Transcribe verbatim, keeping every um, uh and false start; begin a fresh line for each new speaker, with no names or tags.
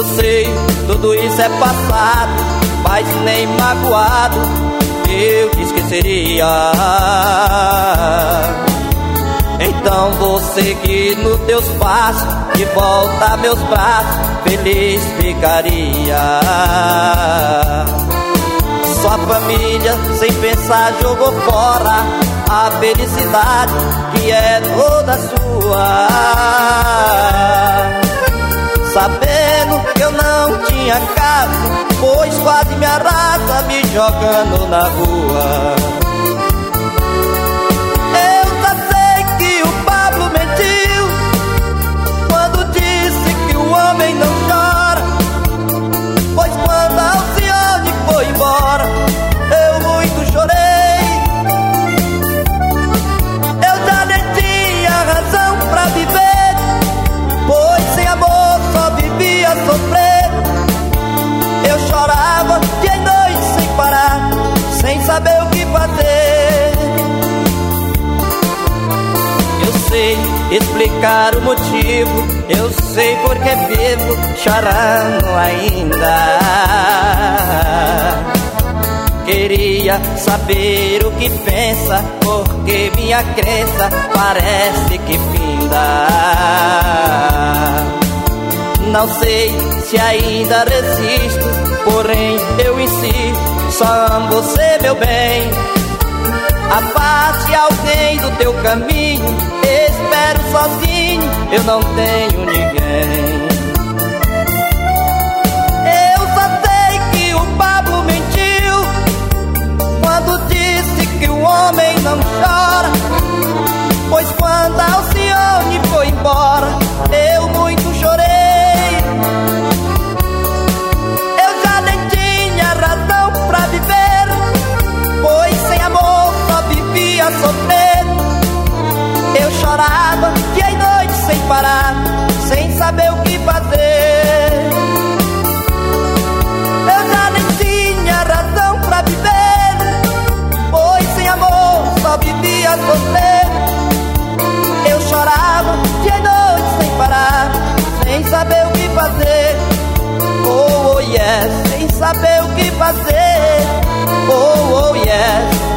Eu sei, tudo isso é passado, mas nem magoado eu te esqueceria. Então vou seguir nos teus passos, de volta a meus braços, feliz ficaria. Sua família, sem pensar, jogou fora a felicidade que é toda sua. Sabendo que eu não tinha casa, pois quase me arrasa me jogando na rua. Eu só sei que o Pablo mentiu quando disse que o homem não chora, pois quando a Alcione foi embora eu muito chorei. Eu já nem tinha razão pra viver, pois sem amor só vivia sofrendo. Eu chorava dia e noite sem parar, sem saber o que fazer. Eu sei explicar o motivo, eu sei porque vivo chorando ainda. Queria saber o que pensa, porque minha crença parece que finda. Não sei se ainda resisto, porém eu insisto, só amo você, meu bem. Afaste alguém do teu caminho, espero sozinho, eu não tenho ninguém. Eu só sei que o Pablo mentiu quando disse que o homem não chora, pois quando a Alcione foi embora eu muito chorei. Eu já nem tinha razão pra viver, pois sem amor só vivia sofrendo. Eu chorava dia e noite sem parar, sem saber o que fazer. Eu já nem tinha razão pra viver, pois sem amor só vivia sofrendo. Eu chorava dia e noite sem parar, sem saber o que fazer. Oh, oh, yes, sem saber o que fazer. Oh, oh, yes.